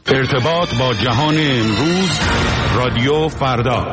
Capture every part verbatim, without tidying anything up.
ارتباط با جهان امروز، رادیو فردا.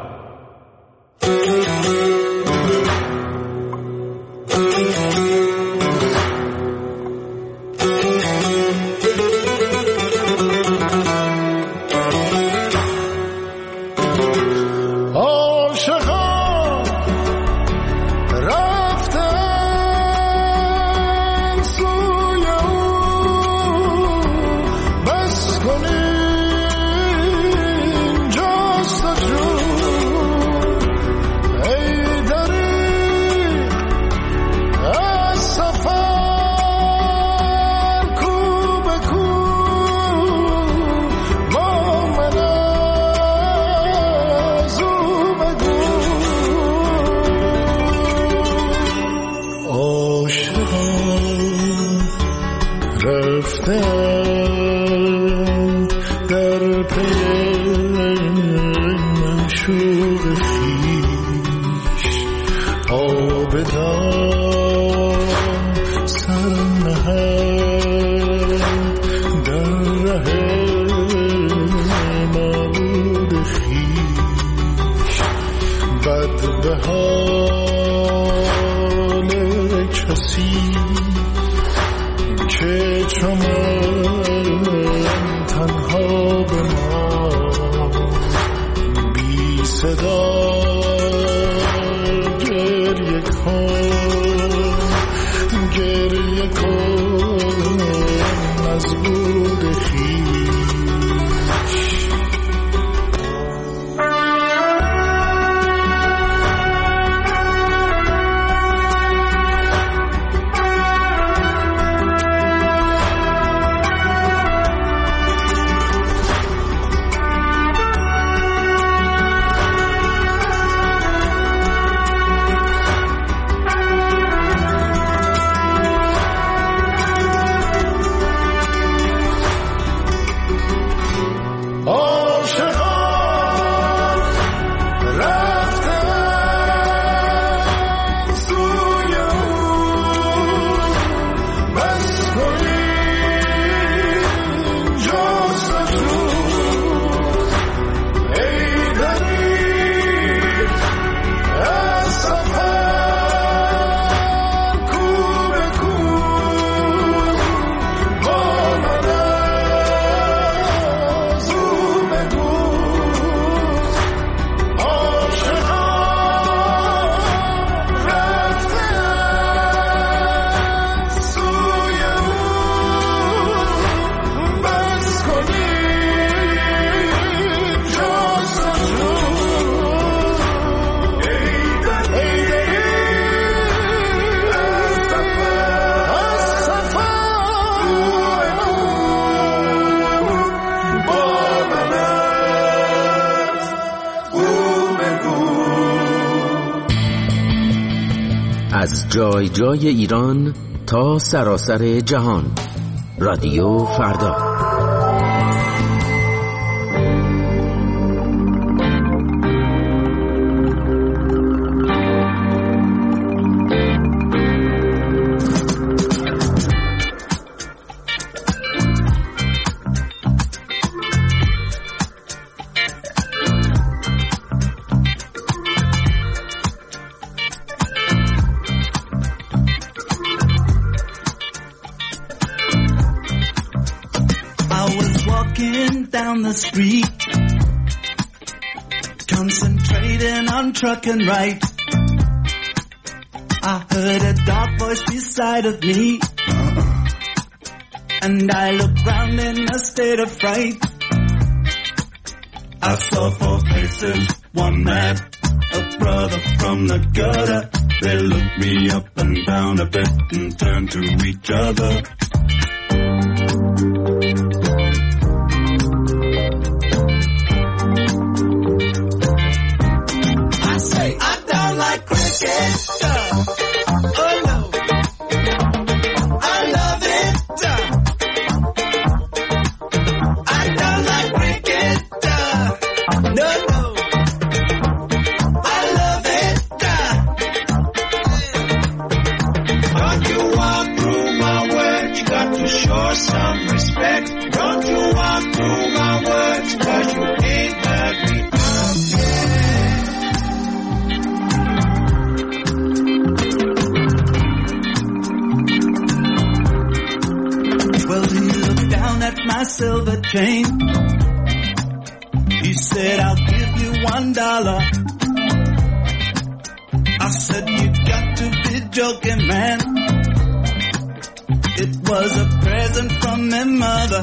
از جای جای ایران تا سراسر جهان، رادیو فردا. Street, concentrating on truck and right. I heard a dark voice beside of me, and I looked round in a state of fright. I saw four faces, one man, a brother from the gutter. They looked me up and down a bit and turned to each other. Some silver chain. He said, I'll give you one dollar. I said, you got to be joking, man. It was a present from my mother.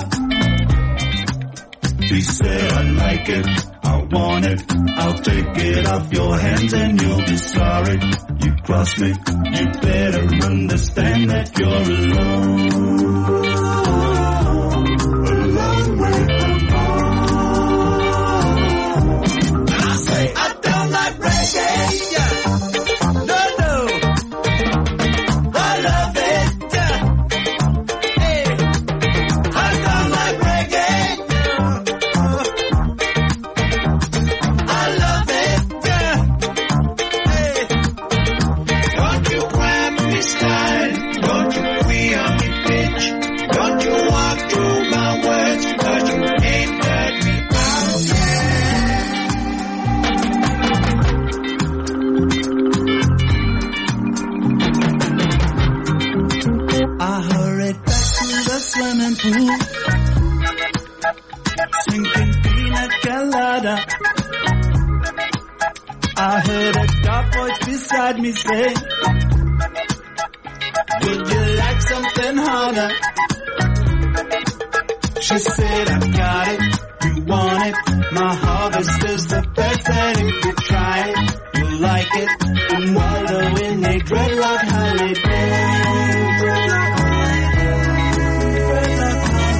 He said, I like it, I want it, I'll take it off your hands and you'll be sorry. You crossed me, you better understand that you're alone. A long way from home. And I say, I don't like reggae. No, no, I love it. Hey, I don't like reggae. I love it. Hey, don't you grab me style, don't you queer me bitch, don't you walk through my words, cause you ain't heard me out yet. I hurried back to the swimming pool, sinking pina colada. I heard a dark voice beside me say, would you like something harder? She said, I got it, you want it, my harvest is the best, and if you try it, you'll like it, and wallow in a dreadlock holiday. Dreadlock holiday, dreadlock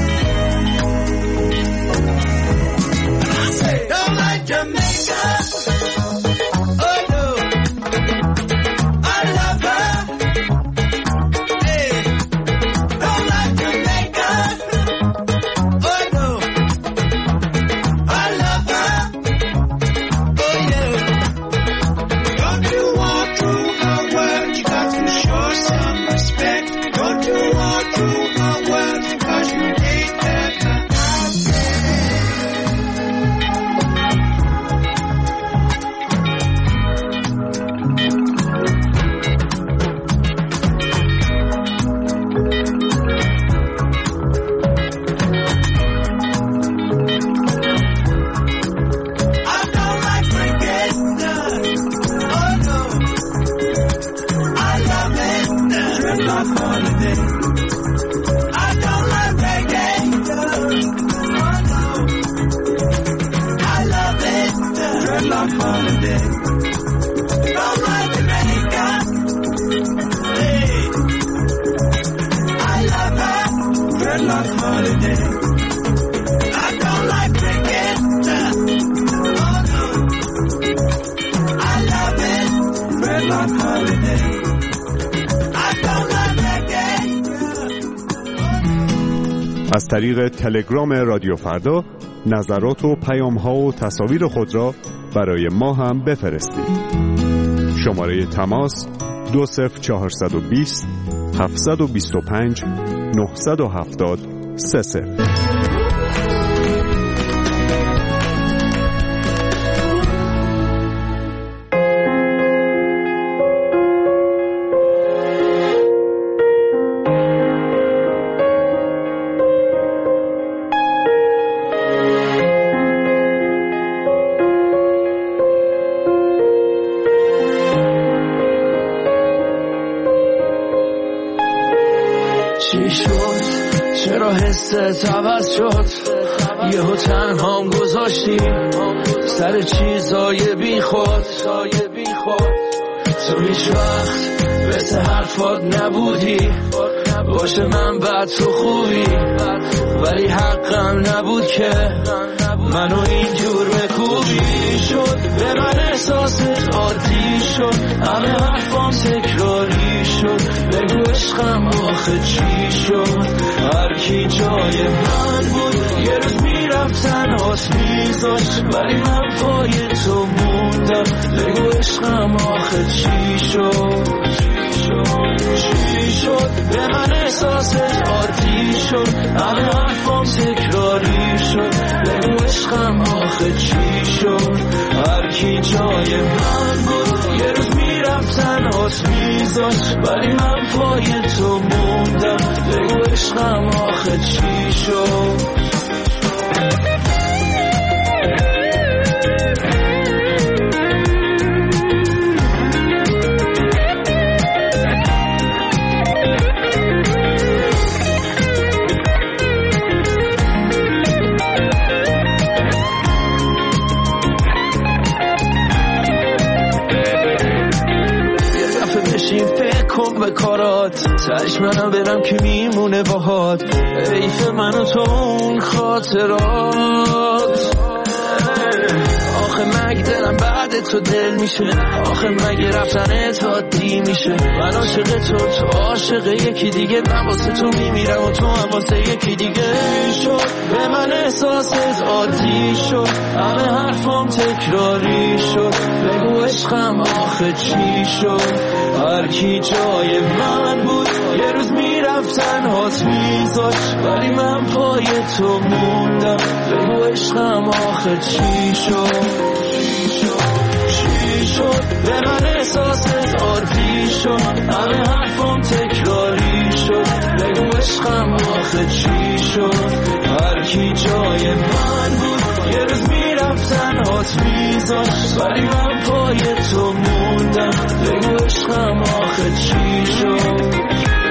holiday. And I say, don't like Jamaica. Oh no, I love her. Hey, don't like Jamaica. Oh no, I love her. Oh yeah, don't you walk through her words, you got to show some respect. Don't you walk through her words, cause you ain't heard her out yet. I don't like reggae. Oh no, I love it. Dreadlock holiday. I don't like reggae. Oh no, I love it. Dreadlock holiday. Don't like Jamaica. Hey, I love her. Dreadlock holiday. I don't like reggae. Oh no, I love it. Dreadlock holiday. I don't like reggae. از طریق تلگرام رادیو فردا نظرات و پیام‌ها و تصاویر خود را برای ما هم بفرستید. شماره تماس دو صفر چهارصد و بیست هفتصد و بیست و پنج نهصد و هفتاد سه صفر. چی شد؟ چرا حست عوض شد؟ یهو تنهام گذاشتی سر چیزای بی خود. تو هیچ وقت مثل حرفات نبودی، باشه من بد تو خوبی، ولی حقم نبود که منو اینجور بکوبی. شد به من احساست عادی شد، همه حرفام تکراری شد. بگو عشقم آخه چی شد؟ هر کی جای من بود یه روز میرفتن هات میذاشت، ولی من پای تو موندم. بگو عشقم آخه چی شد؟ چی شد؟ به من احساست عادی شد، همه حرفام تکراری شد. بگو عشقم آخه چی شد؟ هر کی جای من بود یه روز میرفتن هات میذاشت، ولی من پای تو موندم. بگو عشقم آخه چی شد؟ باهات، تش منم برم که میمونه باهات، حیف من و تو اون خاطرات. آخه مگه دلم بعد تو دل میشه، آخه مگه رفتنت عادی میشه. من عاشق تو، تو عاشق یکی دیگه، من واسه تو میمیرم و تو هم واسه یکی دیگه. شد به من احساست عادی شد، همه حرفام تکراری شد. بگو عشقم آخه چی شد، هر کی جای من بود یه روز میرفتن هات میذاش، ولی من پای تو موندم. بگو عشقم آخه چی شد، چی شد به من احساست عادی شد، همه حرفم تکراری شد. بگو عشقم آخه چی شد، هر کی جای من بود یه روز میرفتن هات میذاش، ولی من پای تو موندم. بگو عشقم آخه چی شد.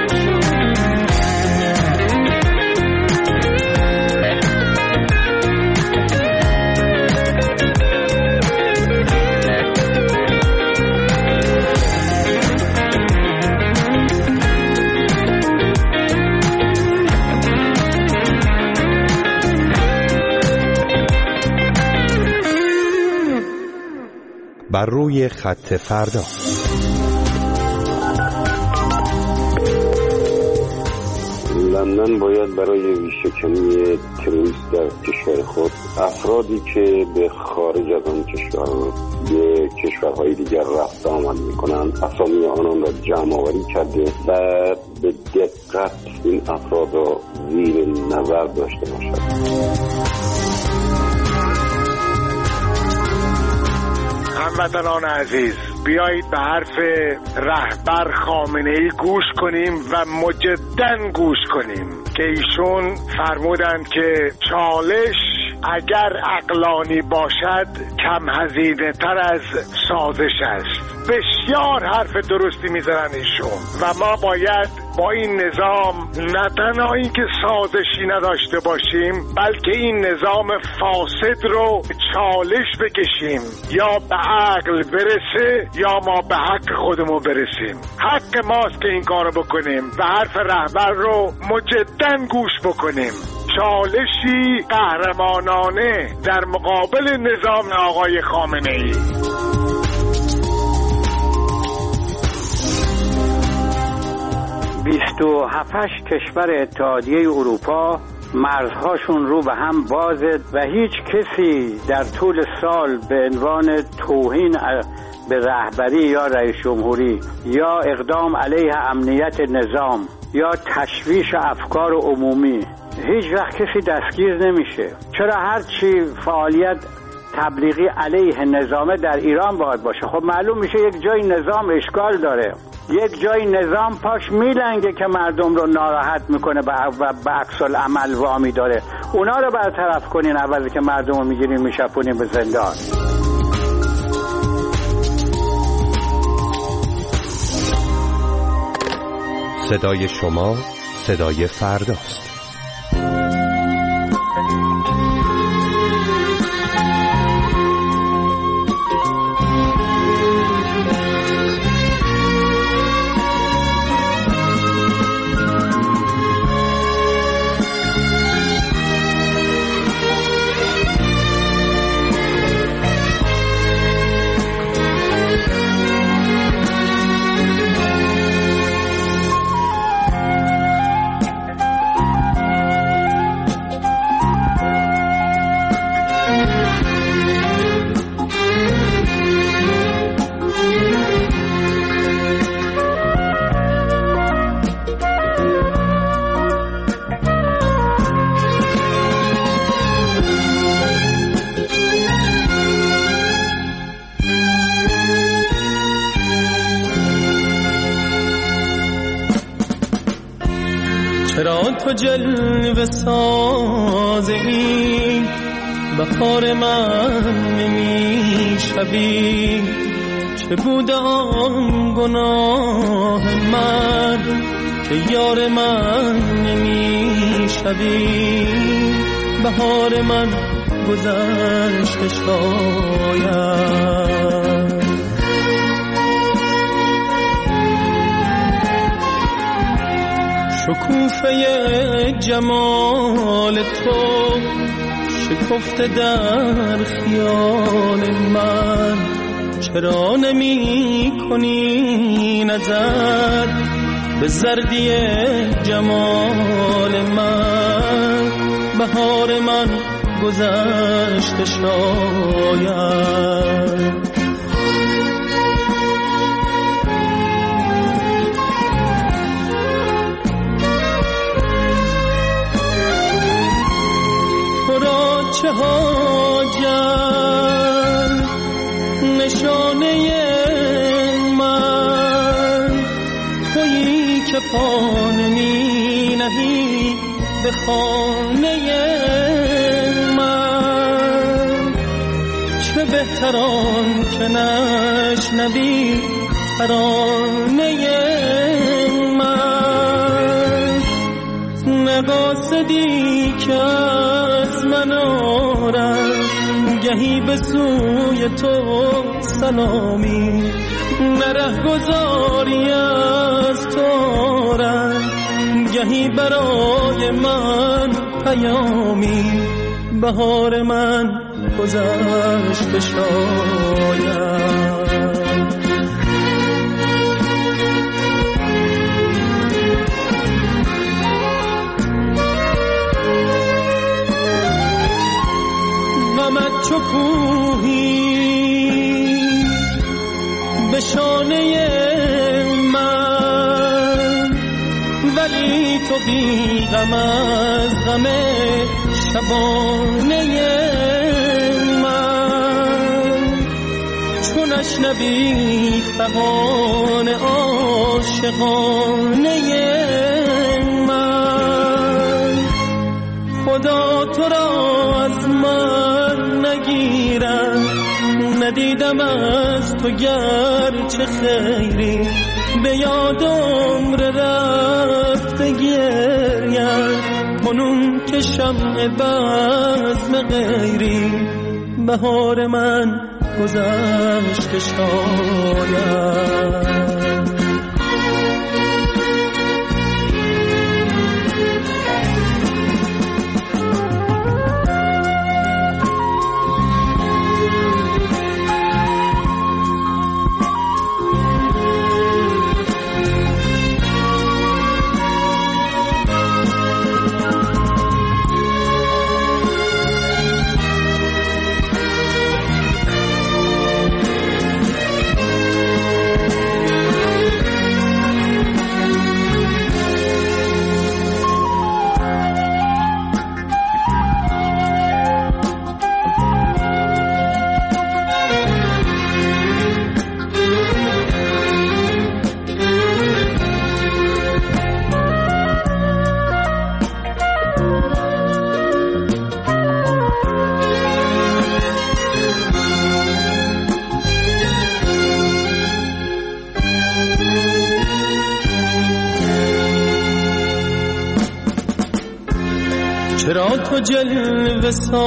بر روی خط فردا. لندن باید برای ریشه‌کنی تروریست در کشور خود افرادی که به خارج از آن کشور به کشورهای دیگر رفت آمد می‌کنند اسامی آنان را جمع آوری کرده و به دقت این افراد را زیر نظر داشته باشد. هموطنان عزیز، بیایید به حرف رهبر خامنه‌ای گوش کنیم و مجدداً گوش کنیم که ایشون فرمودند که چالش اگر عقلانی باشد کم هزینه تر از سازش است. بسیار حرف درستی میزنن ایشون و ما باید با این نظام نه تنها این که سازشی نداشته باشیم، بلکه این نظام فاسد رو چالش بکشیم، یا به عقل برسه یا ما به حق خودمون برسیم. حق ماست که این کارو بکنیم و حرف رهبر رو مجدداً گوش بکنیم. چالشی قهرمانانه در مقابل نظام آقای خامنه‌ای. بیست و هفت کشور اتحادیه اروپا مرزهاشون رو به هم بازه و هیچ کسی در طول سال به عنوان توهین به رهبری یا رئیس جمهوری یا اقدام علیه امنیت نظام یا تشویش افکار عمومی هیچ وقت کسی دستگیر نمیشه. چرا هرچی فعالیت تبلیغی علیه نظامه در ایران باید باشه؟ خب معلوم میشه یک جای نظام اشکال داره، یک جای نظام پاش میلنگه که مردم رو ناراحت میکنه و به عکس العمل وامی داره. اونا رو برطرف کنین عوضی که مردم رو میگیرین میشپونین به زندان. صدای شما صدای فرداست. چرا تو جلوه سازی بهار من نمیشوی؟ چه بوده آن گناه من که یار من نمیشوی؟ بهار من گذشت شاید شکوفه جمال تو شکفته در خیال من، چرا نمی کنی نظر به زردی جمال من؟ بهار من گذشته شاید. چه حاجت نشانه من تویی که پا نمی نهی به خانه من. چه بهتران که نشنوی ترانه من، نقاصدی که از من آرد گهی به سوی تو سلامی، نره گذاری از تو آرد گهی برای من پیامی. بهار من گذشته شاید. غمت چو کوهی به شانه من، ولی تو بی غم از غم شبانه من. چون نشنوی فغان عاشقانه من، خدا تو را از من نگیرم. ندیدم از تو گرچه خیری، به یاد عمر رفته گریم کنون که شمع بزم غیری. بهار من گذشته شاید. چرا تو جلوه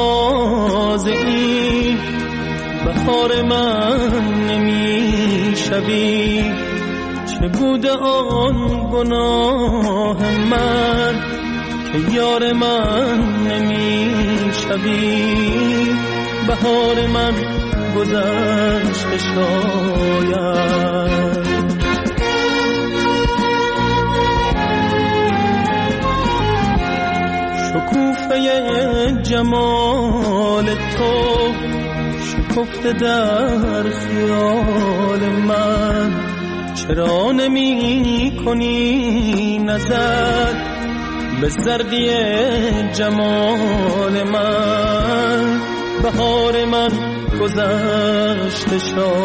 سازی بهار من نمی شوی؟ چه بوده آن گناه من که یار من نمی شوی؟ بهار من گذشته شاید. شکوفه جمال تو شکفته در خیال من، چرا نمی کنی نظر به زردی جمال من؟ بهار من گذشته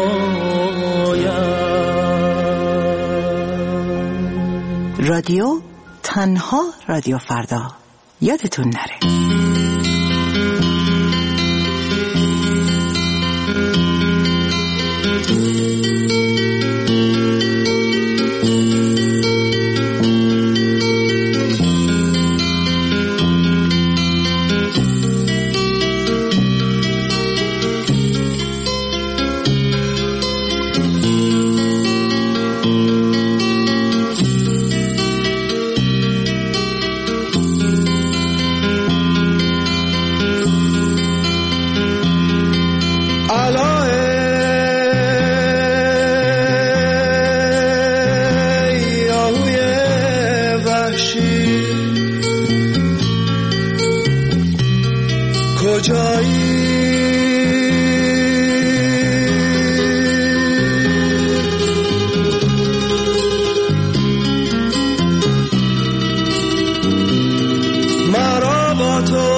شاید. رادیو تنها رادیو فردا، یادتون نره. کجایی؟ مرا با تو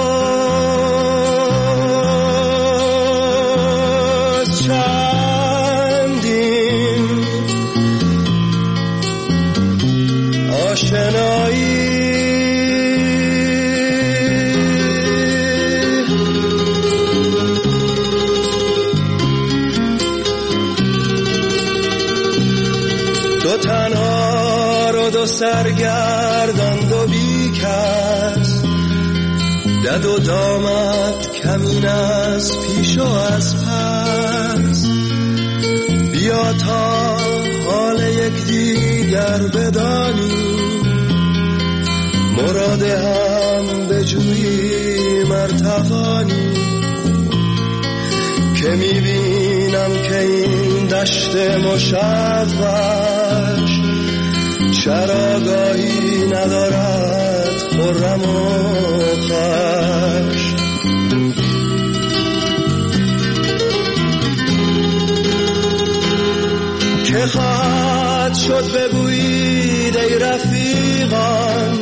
چندین آشنایی، دو تنها رو دو سرگردان دو بیکس، دد و دامت کمین از پیش و از پس، بیا تا حال یک دیگر بدانی، مراد هم بجویی مرتقانی، که میبینم که این دشت مشوش چراگاهی ندارد خرم و خوش. که خواهد شد بگویید ای رفیقان،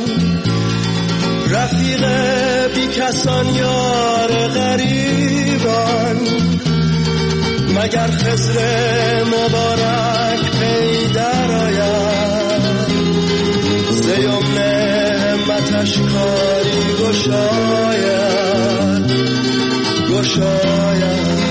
رفیق بی کسان یار غریبان، مگر خضر مبارک پی در آید، ز یمن همتش کاری گشاید گشاید.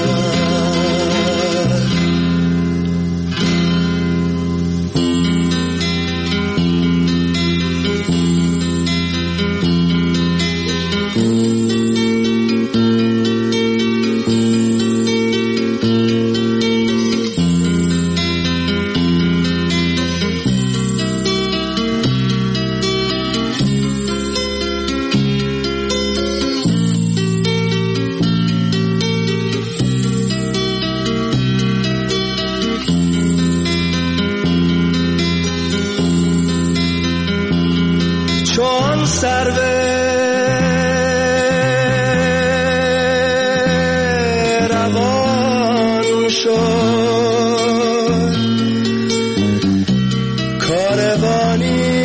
چون سرو روان شد کاروانی،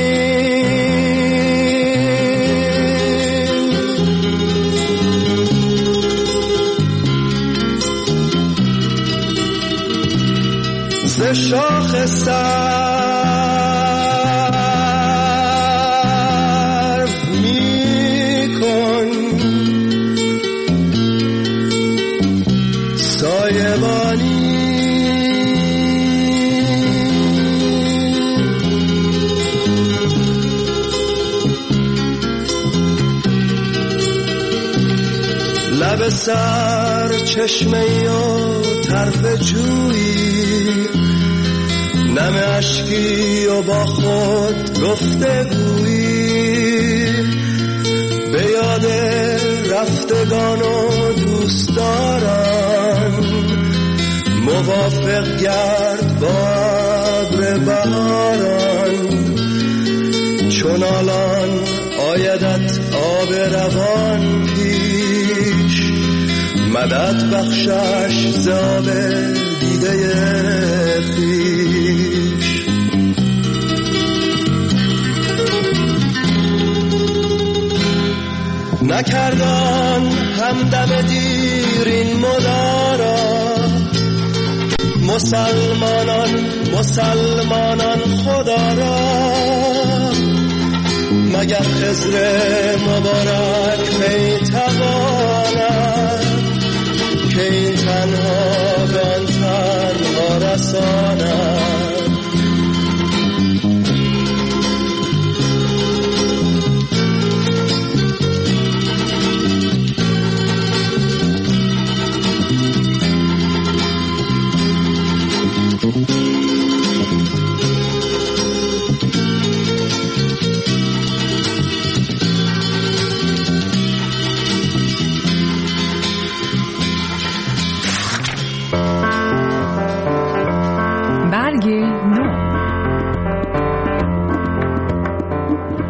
ز شاخ سر لب سر چشمه و طرف جویی، نم اشکی و با خود گفته گویی، به یاد رفتگان و دوستداران، موافق گرد با ابر بهاران، چون الان آیدت آب روان پیش، مدد بخشش ز آب دیده خویش. نکردان همدم دیر این مدارا، مسلمانان مسلمانان خدا را، مگر خضر مبارک می تواند، که این تنها به آن تنها رساند.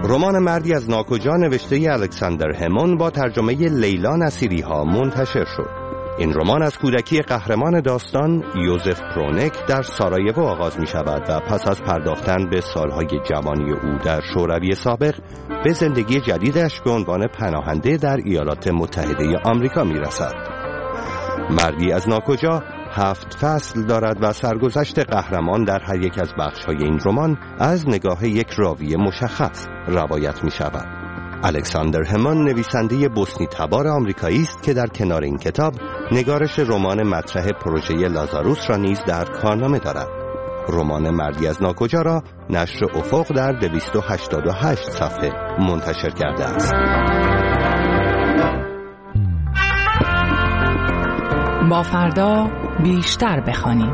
رمان مردی از ناکجا نوشته الکساندر همون با ترجمه لیلا نصیری ها منتشر شد. این رمان از کودکی قهرمان داستان یوزف پرونک در سارایوو آغاز می شود و پس از پرداختن به سالهای جوانی او در شوروی سابق به زندگی جدیدش به عنوان پناهنده در ایالات متحده آمریکا می رسد. مردی از ناکجا هفت فصل دارد و سرگذشت قهرمان در هر یک از بخش‌های این رمان از نگاه یک راوی مشخص روایت می شود. الکساندر همون نویسنده بوسنی تبار آمریکایی است که در کنار این کتاب نگارش رمان مطرح پروژه لازاروس را نیز در کارنامه دارد. رمان مردی از ناکجا را نشر افق در دویست و هشتاد و هشت صفحه منتشر کرده است. با فردا بیشتر بخوانیم.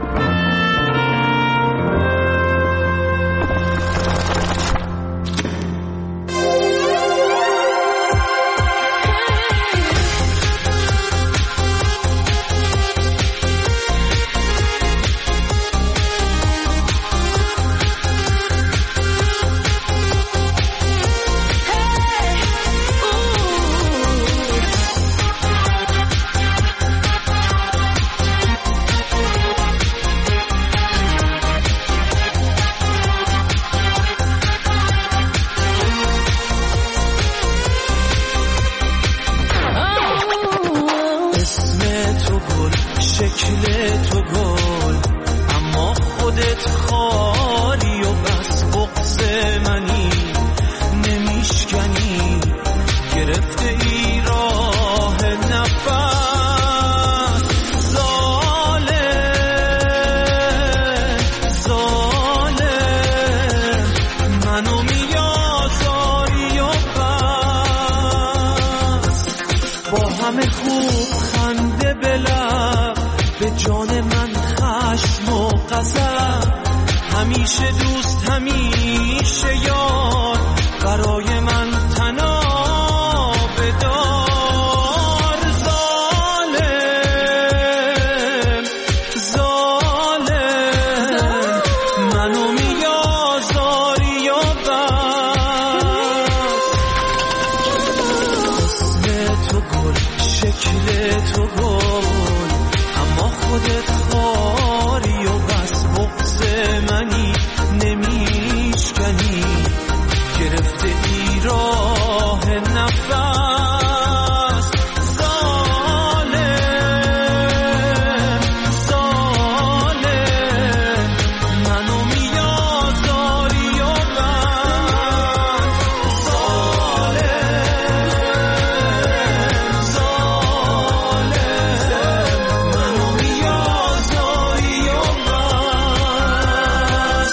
همیشه دوست همیشه یار برای من تنها بدار. ظالم ظالم منو میازاری و بس اسم تو گل شکل تو گل اما خودت خاری و بس بغض منی نمیشکنی گرفته ای راه نفس. ظالم ظالم منو میازاری و بس. ظالم ظالم منو میازاری و بس.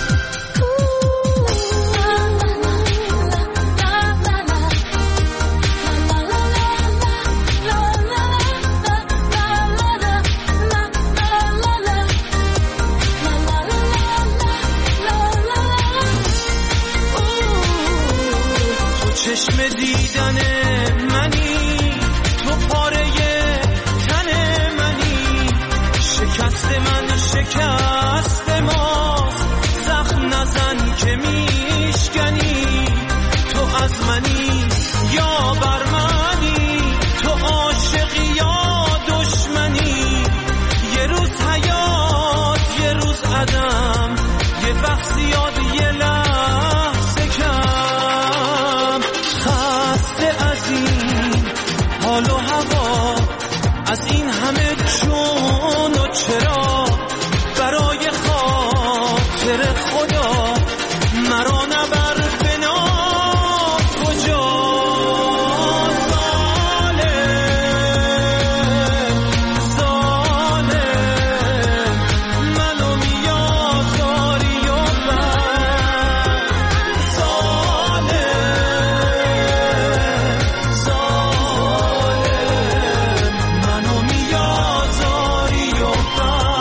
تو چشم دیدن منی تو پاره تن منی شکست من شکست ماست زخم نزن که میشکنی. تو از منی یا بر منی تو عاشقی یا دشمنی. یه روز حیات یه روز عدم یه وقت زیاد یه لحظه کم. خسته از این حال و هوا از این همه چون و چرا برای خاطر خدا مرا نبر بنا کجا. ظالم ظالم منو میازاری و بس. ظالم ظالم منو میازاری و بس.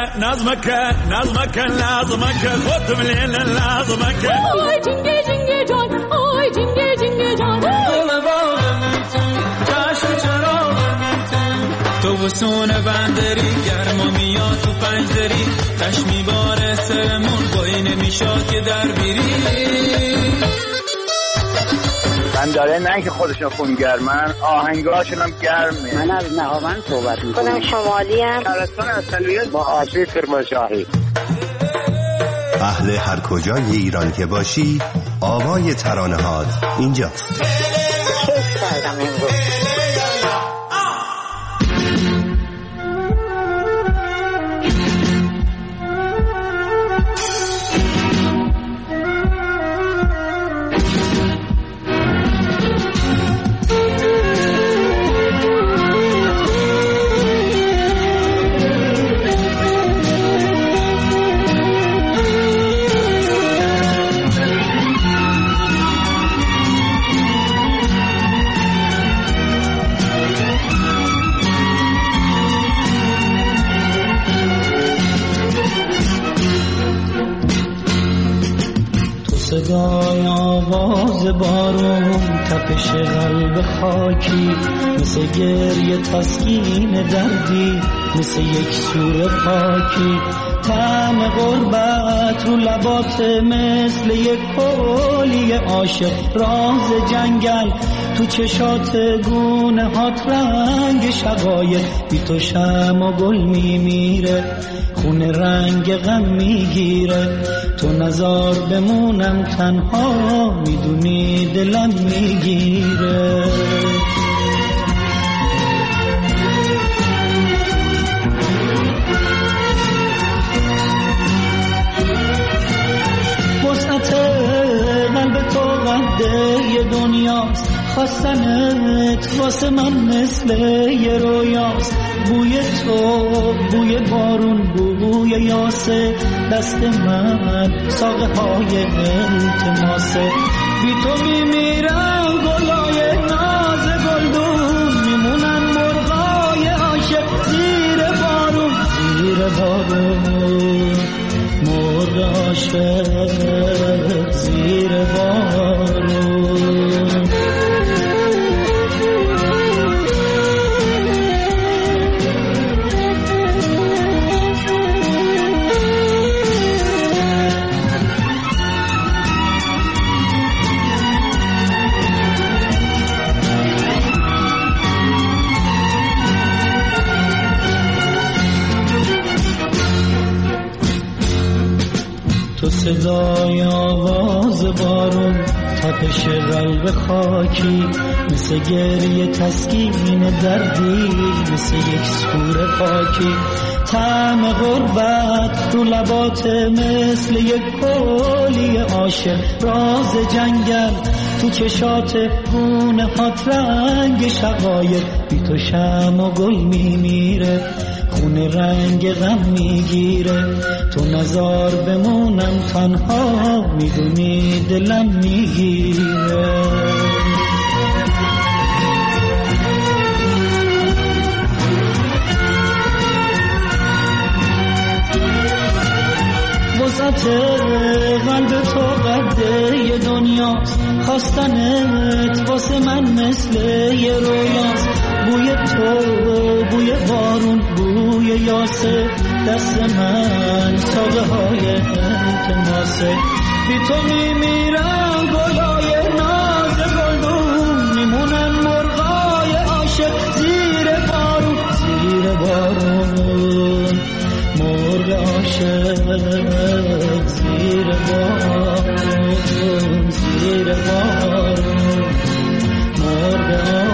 نظمك نظمك نظمك خودم لیل نظمک آی جنگه جنگه جان آی جنگه جنگه جان گل باغم چشم چراغم تو بسون بندری گرما میاد تو پنجدری تش میباره سرمون بایی نمیشاد که در بیری من داره نه که خودشون خونگرمن آهنگاشون هم گرمه. من از نهاوند صحبت میکنم. خودم شمالی ام. شهرستان اصلیت با آسیب کرمانشاهی. اهل هر کجای ایران که باشی آوای ترانه‌هات اینجاست. کیف کردم امروز. صدای آواز بارون تپش قلب خاکی مثل گریه تسکین دردی مثل یک سور پاکی طعم غربت رو لبات مثل یک کلی عاشق راز جنگل تو چشات گونه هات رنگ شقایق بی تو شم و گل میمیره خونه رنگ غم میگیره تو نزار بمونم تنها میدونی دلم میگیره وسعت قلب تو قده دنیاست خواستنت واسه من مثل یه رویاست بوی تو بوی بارون بوی یاسه دست من ساقه های التماسه بی تو میمیرم گلای ناز گلدون میمونن مرغای عاشق زیر بارون زیر بارون مرغ عاشق زیر بارون تو صدای آواز بارون تپش قلب خاکی مثل گریه تسکین دردی مثل یک سور پاکی طعم غربت رو لبات مثل یک کلی عاشق راز جنگل تو چشات گونه هات رنگ شقایق بی تو شم و گل میمیره خونه رنگ غم میگیره تو نزار بمونم تنها میدونی دلم میگیره وسعت قلب تو قده دنیاست خواستنت واسه من مثل یه رویاست بوی تو بوی بارون بوی یاسه دست من ساقه های التماسه بی تو میمیرم گلای ناز گلدون میمونن مرغای عاشق زیر بارون زیر بارون مرغ عاشق زیر بارون زیر بارون مرغ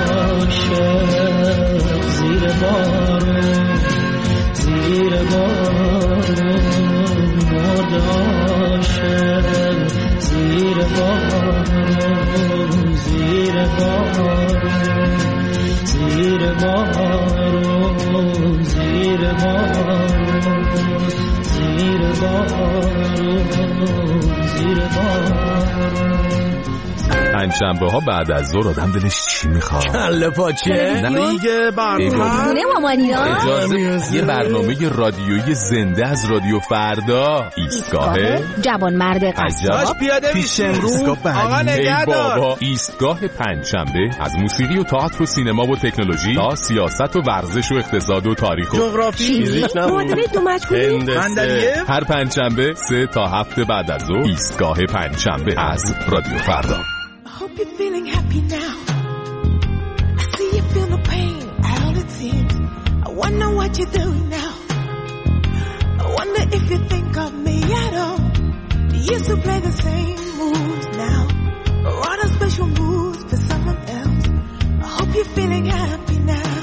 عاشق زیر بارون زیر بارون مرغ عاشق زیر بارون زیر بارون زیر بارون زیر بارون زیر زیر بارون. پنجشنبه ها بعد از ظهر آدم دلش چی میخواد؟ کله پاچه، لیگ برتر، اجازه یه برنامه رادیویی زنده از رادیو فردا، ایستگاه جوانمرد قصاب، پیاده میشیم رو آقا نگهدار. بابا ایستگاه پنجشنبه از موسیقی و تئاتر و سینما و تکنولوژی تا سیاست و ورزش و اقتصاد و تاریخ و جغرافی، فیزیک، معادله دو مجهولی، هر پنجشنبه سه تا هفت بعد از ظهر ایستگاه پنجشنبه از رادیو فردا. Hope you're feeling happy now. I see you feel the pain at all it seems. I wonder what you're doing now. I wonder if you think of me at all. Do you still play the same moves now? Or are there special moves for someone else? I hope you're feeling happy now.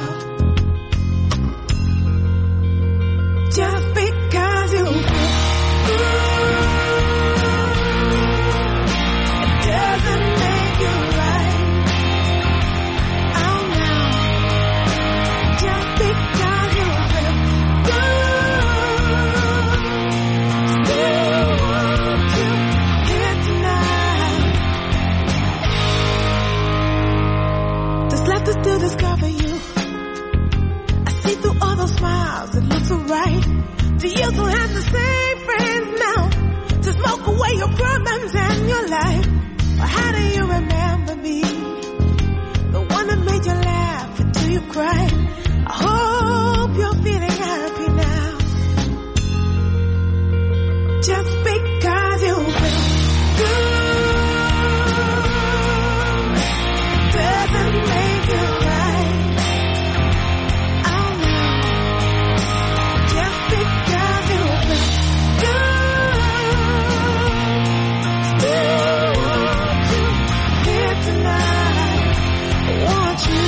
Just because you feel good, it doesn't make you right. Oh no, just because you feel good, still want you here tonight. There's left to still discover you. I see through all those smiles, it looks so right. Do you still have the same friends now to smoke away your problems and your life? Or how do you remember me? The one that made you laugh until you cried. I hope you're feeling happy now. Just because you feel good doesn't make you right. Oh no, just because you feel good, still want you here tonight. I want you.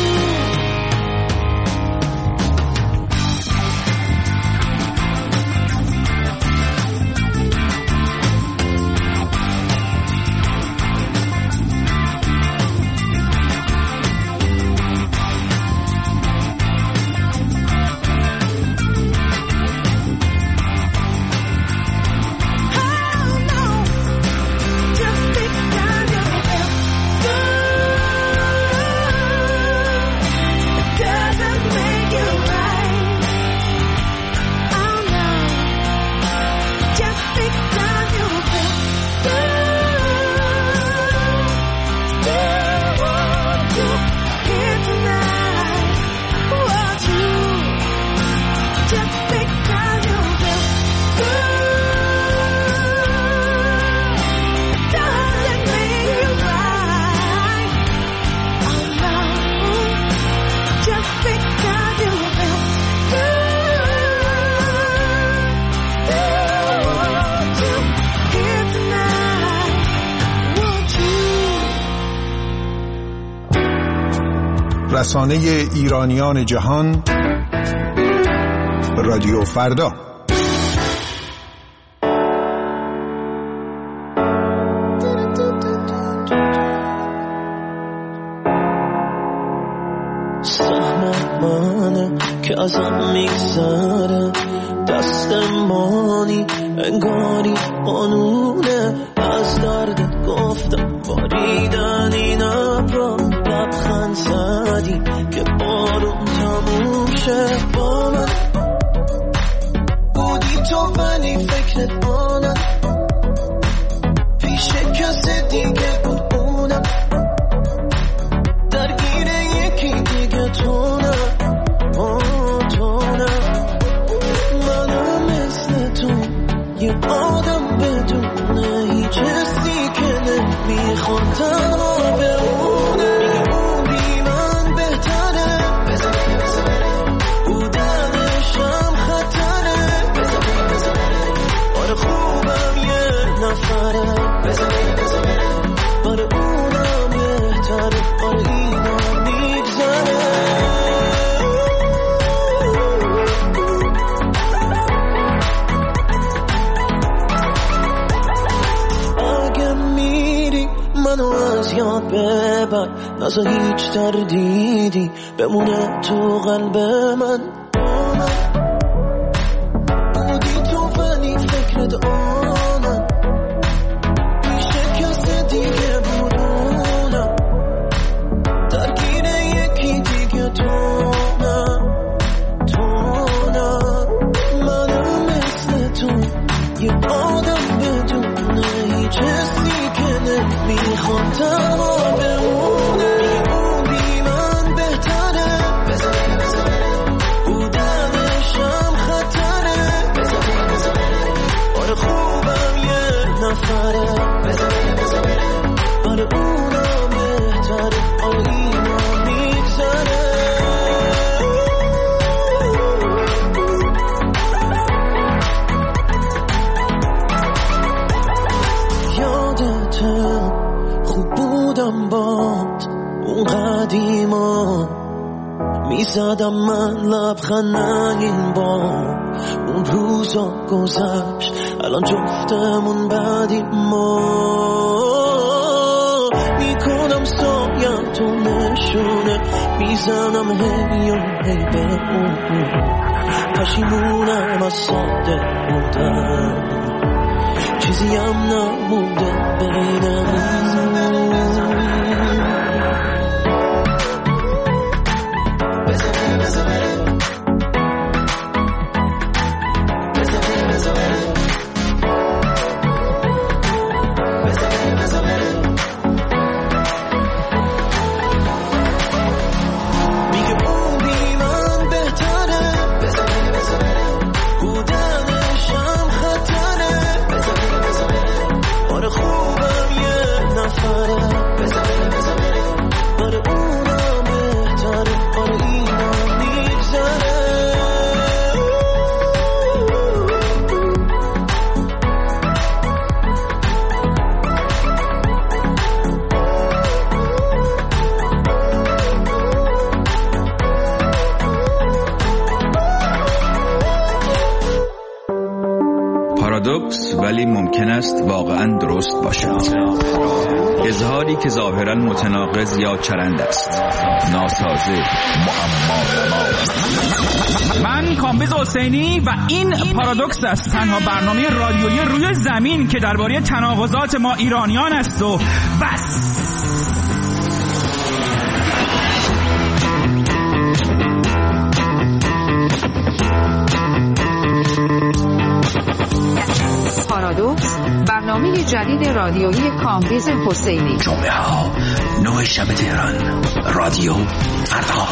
رسانه ایرانیان جهان، رادیو فردا. سهمت منه که ازم میگذره، دست مانی انگاری قانونه. از درد گفتم باریدن این ابرا، لبخند زدی که بارون تموم شه. با من بودی تو ولی فکرت مانم، پیش کسی دیگه بود اونم، درگیر یکی دیگه تونم. آه تونم منم مثل تو، یه آدم بدونه هیچ حسی که نمیخواد تنها بمونه. میگه اون بی من بهتره، بودنشم خطره. آره خوبم یه نفره، آره اونم بهتره، آره اینم میگذره. منو از یاد ببر، نزا هیچ تردیدی بمونه تو قلب من. بودی تو ولی فکرت آدم بدونه هیچ حسی که نمیخوام تنها بمونه. اون بی من بهتره، بودنشم خطره. آره خوبم یه نفره، آره اونم بهتره. آره اینا میگذره. یادته خوب بودم باد اون قدیما، میزدم من لبخند این بار. اون روزا گذشت الان جفتمون بعدیم ما. میکنم سایم تو نشونه، میزنم هی و هی به اون. پشیمونم از ساده بودم، چیزی هم نمونده بینم. پارادوکس ولی ممکن است واقعا درست باشد. اظهاری که ظاهرا متناقض یا چرند است، ناسازه، معما. من کامبیز حسینی و این پارادوکس است، تنها برنامه رادیویی روی زمین که درباره تناقضات ما ایرانیان است و بس. پارادوکس، برنامه جدید رادیویی کامبیز حسینی. جمعه ها نه شب تهران، رادیو فردا.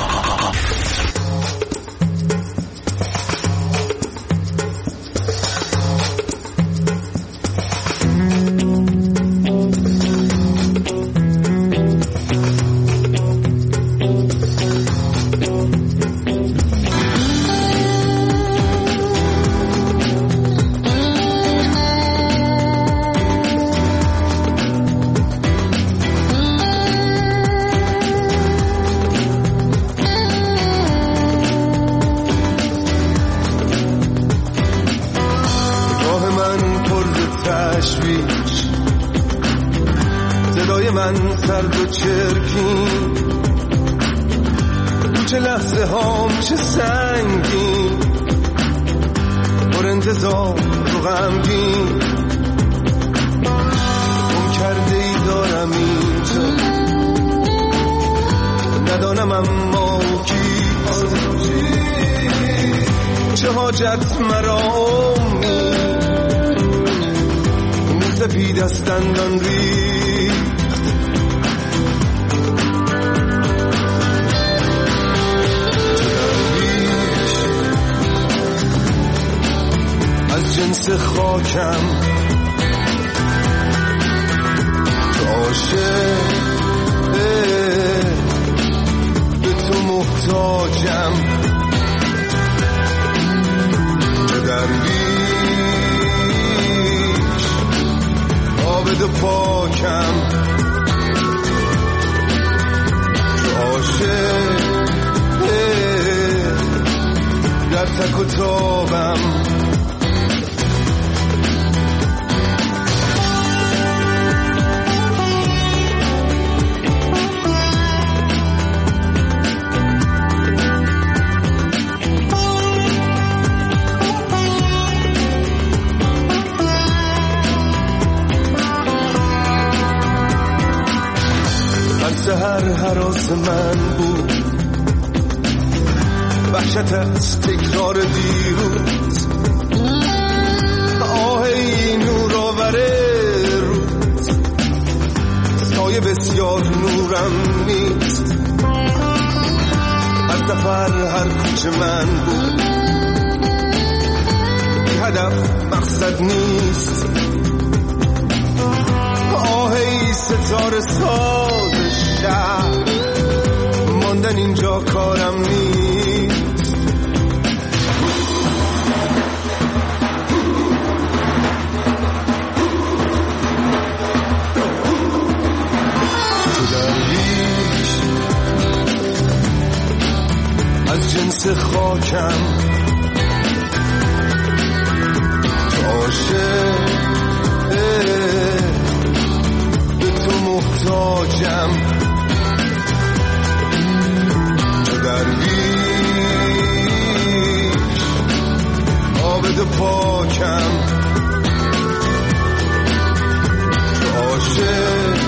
صدای من سرد و چرکین، چه لحظه هام چه سنگین، پر انتظار و غمگین. گم کرده ای دارم اینجا، ندانم اما کیست، چه حاجت مرا امید سپید از دندان ریخت. از جنس خاکم تو عاشق به تو محتاجم، چه درویش عابد و پاکم، چه عاشق در تک و تابم. سهر هراس من بود، وحشت از تکرار دیروز، آهی منظورم نیست، از سفر هر کوچه من بود، هدف مقصد نیست. آهی ستاره ساز شهر، ماندن اینجا کارم نیست. تو درویش از جنس خاکم، تو عاشق به تو محتاجم. تو درویش عابد پاکم، تو عاشق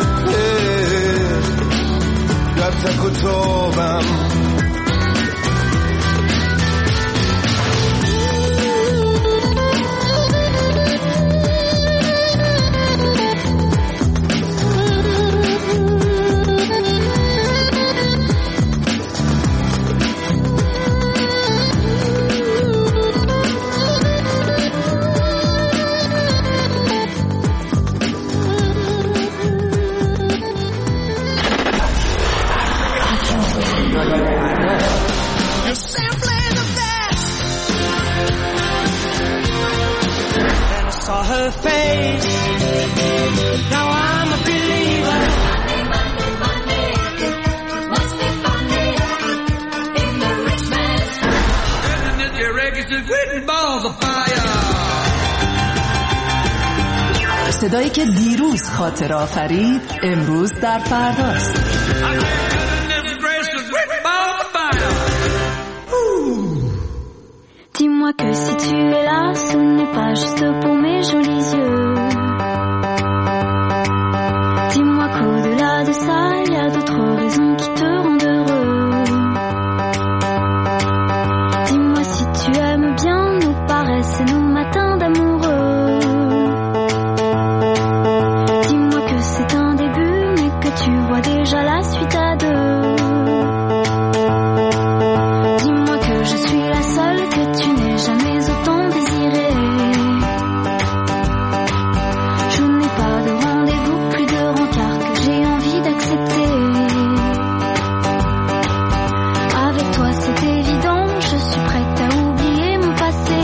در تک و تابم. صدایی که دیروز خاطر آفرید امروز در فرداست. Dis-moi que si tu es là, ce n'est pas juste pour mes jolis yeux. Dis-moi qu'au-delà de ça, il y a d'autres raisons qui te rendent heureux. Dis-moi si tu aimes bien nos paresses et nos matins d'amoureux. Dis-moi que c'est un début, mais que tu vois déjà la suite à deux. Dis-moi que je suis la seule que tu n'aies jamais autant désirée. Je n'ai pas de rendez-vous, plus de rencard que j'ai envie d'accepter. Avec toi c'est évident, je suis prête à oublier mon passé.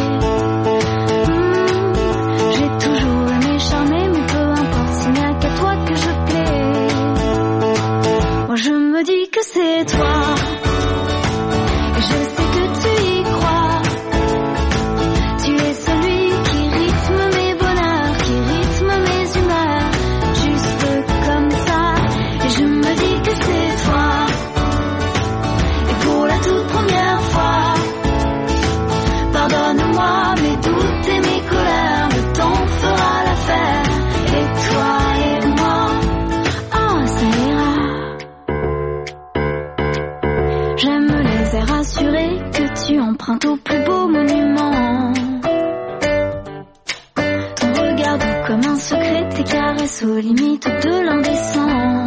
Mmh, j'ai toujours aimé charmer, mais peu importe, s'il n'y a qu'à toi que je plais. Moi je me dis que c'est toi. Et je sais que tu y crois. Tu es celui qui rythme mes bonheurs, qui rythme mes humeurs, juste comme ça. Et je me dis que c'est toi. Et pour la toute première fois, pardonne-moi mes doutes et mes colères, le temps fera l'affaire. Et toi et moi, oh ça ira. J'aime les airs assurés que tu empruntes au plus beau monument. Ton regard doux comme un secret, tes caresses aux limites de l'indécent.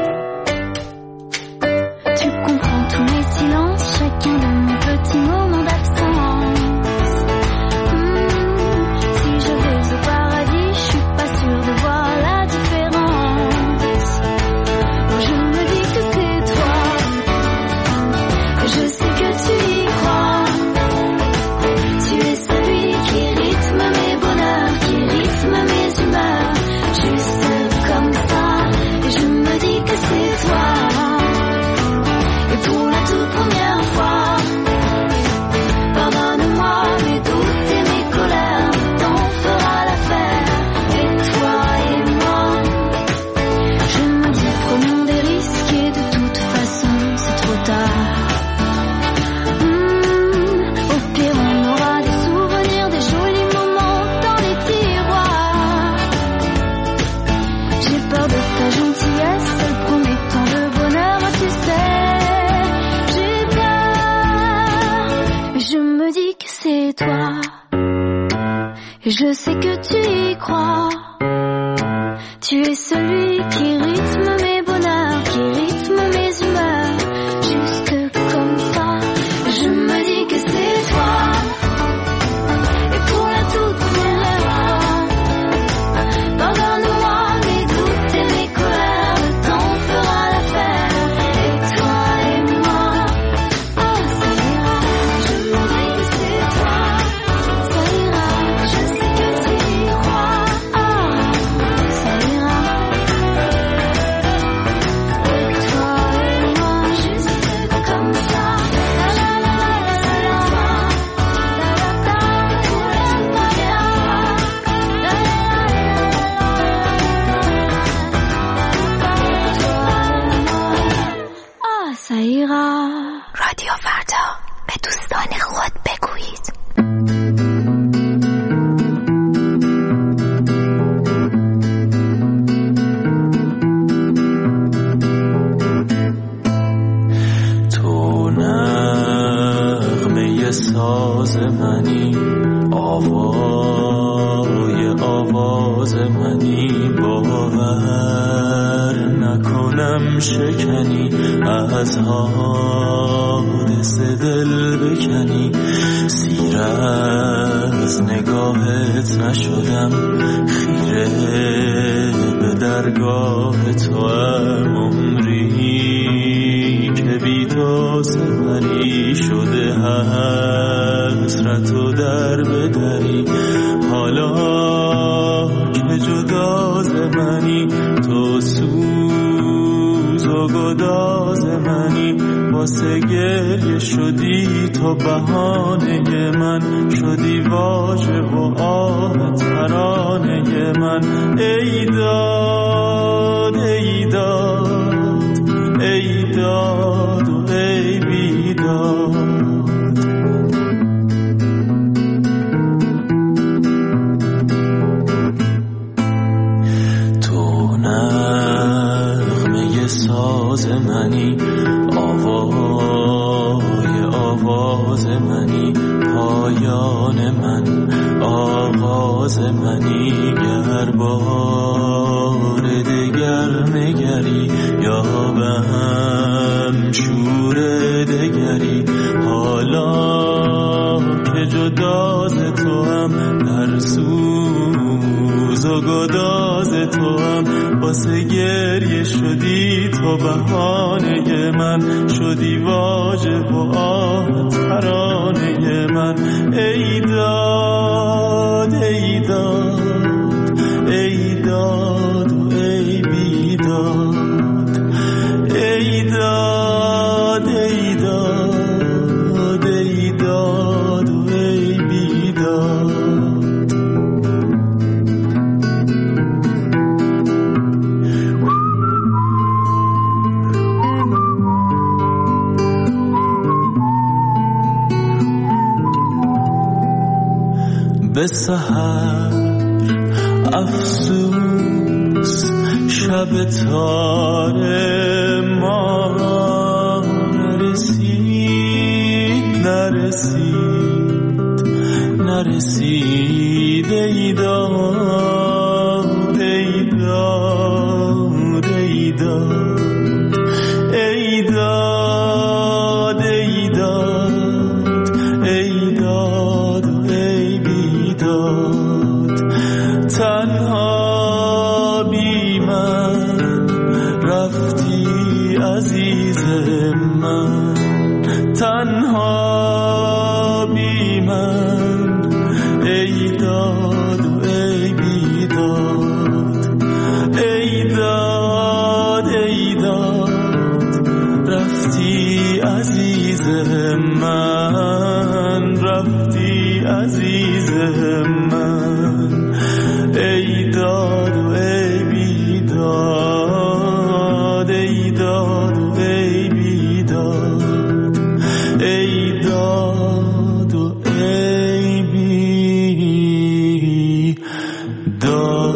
Tu comprends tous mes silences, chacun de mes petits moments d'absence. Hmm, si je vais au paradis, je suis pas sûre de voir la différence. Oh, je me dis que c'est toi. Je sais que tu y crois. Tu es celui qui rythme mes bonheurs, qui rythme mes humeurs, juste comme ça. Et je me dis que c'est toi. Et pour la toute première fois, pardonne-moi mes doutes et mes colères, le temps fera l'affaire. Et toi et moi, je me dis prenons des risques et de toute façon c'est trop tard. Hmm, au pire on aura des souvenirs, des jolis moments dans les tiroirs. J'ai peur de ta gentillesse, elle promet tant de bonheur, tu sais. J'ai peur, mais je me dis que c'est toi. Et je sais que tu y crois. Tu es celui qui rythme mes bonheurs. راز منی، باور نکنم شکنی، از حادثه دل بکنی، سیر از نگاهت نشدم، خیره به درگاه تو هم، عمری که بی تو سپری شده، حسرت و در بدری، حالا که جدا ز منی، تو سوز و گداز منی، واسه گریه شدی تو بهانه من، شدی واژه و آه ترانه من، ای داد ای داد ای داد و ای بیداد. ساز منی، آوای آواز منی، پایان من، آغاز منی، گر بار دگر نگری، یا به هم شور دگری، حالا که جداز تو هم، در سوز و گداز تو هم، واسه گریه شدی تو بهانه من، شدی واژه و آه ترانه من، ای داد ای داد ای داد و ای بیداد، ای داد ای داد ای داد و ای بیداد. به سحر افسوس شب تار ما نرسید نرسید نرسید، ای داد ای داد ای داد ای داد ای داد ای داد و ای بیداد، تنها بی من رفتی عزیز من، تنها بی من، ای داد و ای بیداد، ای داد ای داد، رفتی عزیز من، رفتی عزیز من، ای داد و ای بیداد، ای داد و ای بیداد، ای داد و ای بیداد.